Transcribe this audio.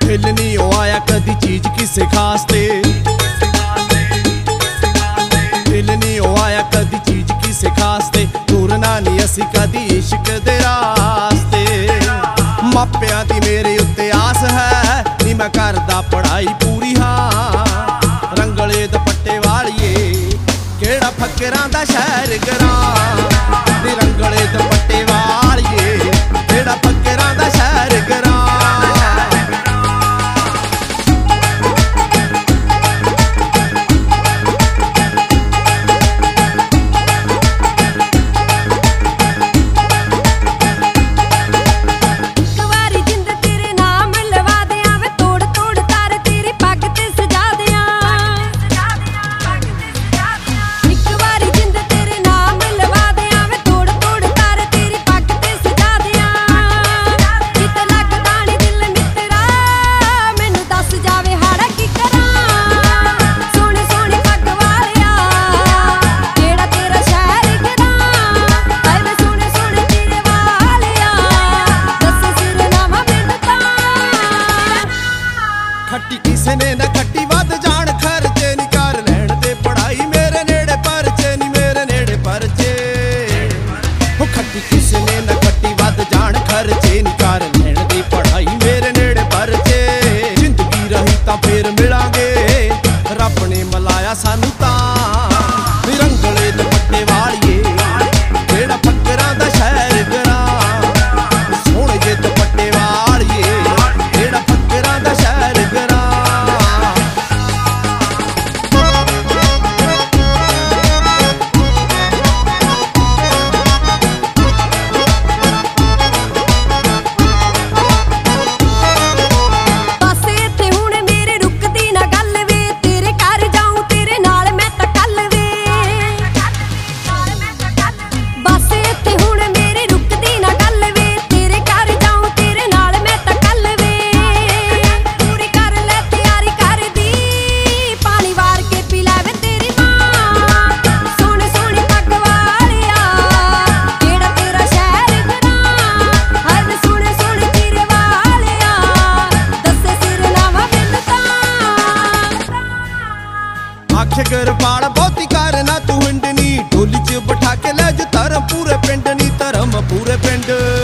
दिल नहीं ओ आया कदी चीज किसे खास ते, दिल नहीं ओ आया कदी चीज किसे खास ते, टुरना नहीं असी कदी इश्क दे रास्ते। मापियां दी मेरे उत्ते आस है नी मैं करदा पढ़ाई पूरी हाँ, रंगले दुपट्टे वालिए केड़ा फकरां दा शहर गरां, नी रंगले दुपट्टे वालिए केड़ा फकरां दा शहर गरां। खट्टी किसे ने ना खट्टी वध जान खर्चे नी कर लैण दे पढ़ाई मेरे नेड़े परचे नी मेरे नेड़े परचे। ओ खट्टी किसे ने ना खट्टी वध जान खर्चे नी कर लैण दे पढ़ाई मेरे नेड़े परचे। जिंदगी रही तां फिर मिलांगे रब ने मिलाया सानू तां, रंगले दुपट्टे वालिए जेड़ा फकरां दा शहर गरां, सोहणे जे दुपट्टे वालिए जेड़ा फकरां दा शहर गरां। गरबाल बहुती करना तू हिंडनी, ढोली च बिठा के ले ज धर्म पूरे पिंड नी, धर्म पूरे पिंड।